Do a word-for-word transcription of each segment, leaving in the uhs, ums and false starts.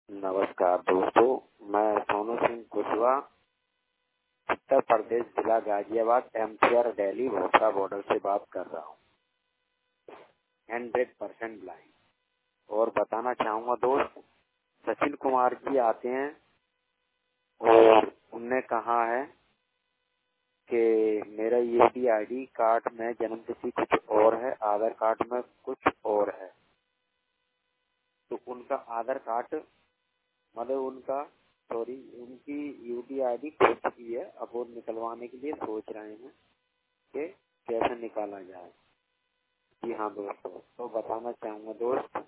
नमस्कार दोस्तों, मैं सोनू सिंह कुशवाहा, उत्तर प्रदेश, जिला गाजियाबाद, एमसीआर दिल्ली भोपाल बॉर्डर से बात कर रहा हूँ। Hundred percent blind. और बताना चाहूँगा दोस्त, सचिन कुमार जी आते हैं और उनने कहा है कि मेरा यूडी आईडी कार्ड में जन्म तिथि कुछ और है, आधार कार्ड में कुछ और है। तो उनका आधार कार्ड मतलब उनका सॉरी उनकी यूडी आईडी खो चुकी है। अब वो निकलवाने के लिए सोच रहे हैं कि कैसे निकाला जाए। जी हाँ दोस्तों, तो बताना चाहूँगा दोस्त,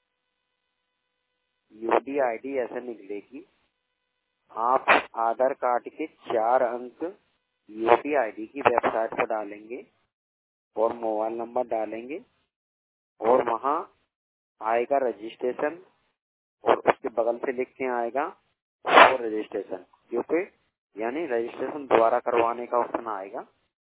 यूडी आईडी ऐसे निकलेगी, आप आधार कार्ड के चार अंक यूडी आईडी की वेबसाइट पर डालेंगे और मोबाइल नंबर डालेंगे और वहाँ आएगा रजिस्ट्रेशन और उसके बगल से लिख के आएगा फॉर रजिस्ट्रेशन, क्योंकि यानी रजिस्ट्रेशन दोबारा करवाने का ऑप्शन आएगा।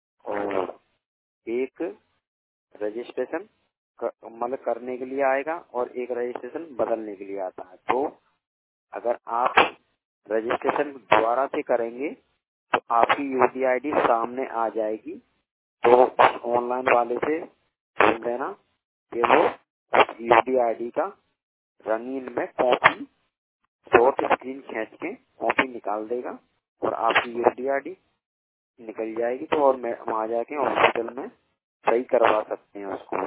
और एक रजिस्ट्रेशन मतलब करने के लिए आएगा और एक रजिस्ट्रेशन बदलने के लिए आता है। तो अगर आप रजिस्ट्रेशन दोबारा से करेंगे तो आपकी यूडी आईडी सामने आ जाएगी। तो ऑनलाइन वाले से बोल देना कि वो यूडी आईडी का रंगीन में कॉपी शॉर्ट स्क्रीन खींच के कॉपी निकाल देगा और आपकी यूडी आईडी निकल जाएगी। तो और मैं वहाँ जाके हॉस्पिटल में सही करवा सकते हैं उसको।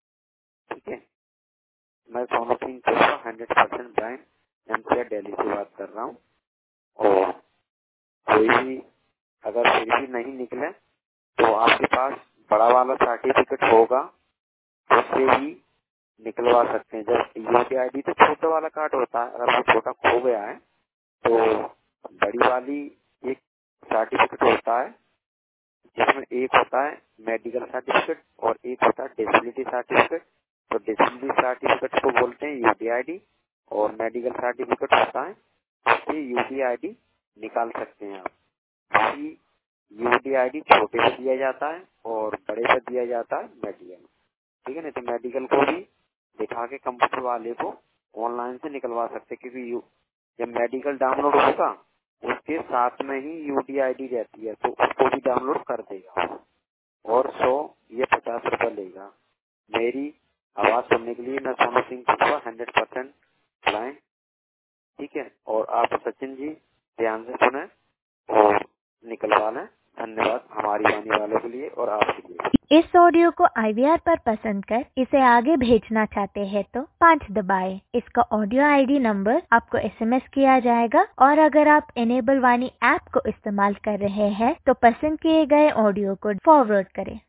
ठीक है, मैं Sonu Singh Kushwaha, hundred percent blind, MCR Delhi से बात कर रहा हूँ। और कोई भी अगर फिर भी नहीं निकले तो आपके पास बड़ा वाला सर्टिफिकेट होगा, उससे भी निकलवा सकते हैं। जब यूडी आईडी तो छोटा वाला कार्ड होता है, अगर वो छोटा खो गया है तो बड़ी वाली एक सर्टिफिकेट होता है जिसमें एक होता है मेडिकल सर्टिफिकेट और एक होता है डिसेबिलिटी सर्टिफिकेट। तो डिसेबिलिटी सर्टिफिकेट को बोलते हैं यूडी आईडी और मेडिकल सर्टिफिकेट होता है उससे यूडी आईडी निकाल सकते हैं आप। यूडी आईडी छोटे पे दिया जाता है और बड़े पे दिया जाता है मेडिकल। ठीक है ना, तो मेडिकल को भी दिखा के कंप्यूटर वाले को ऑनलाइन से निकलवा सकते हैं, क्योंकि जब मेडिकल डाउनलोड होगा उसके साथ में ही यूडी आईडी रहती है, तो उसको भी डाउनलोड कर देगा और सौ ये पचास रुपए लेगा। मेरी आवाज सुनने के लिए मैं Sonu Singh Kushwaha, hundred percent blind. ठीक है, और आप सचिन जी ध्यान से सुने और निकलवा लें। धन्यवाद हमारी वाणी वालों के लिए और आपके लिए। इस ऑडियो को आईवीआर पर पसंद कर इसे आगे भेजना चाहते हैं तो पाँच दबाएं। इसका ऑडियो आईडी नंबर आपको एसएमएस किया जाएगा और अगर आप इनेबल वाणी ऐप को इस्तेमाल कर रहे हैं तो पसंद किए गए ऑडियो को फॉरवर्ड करें।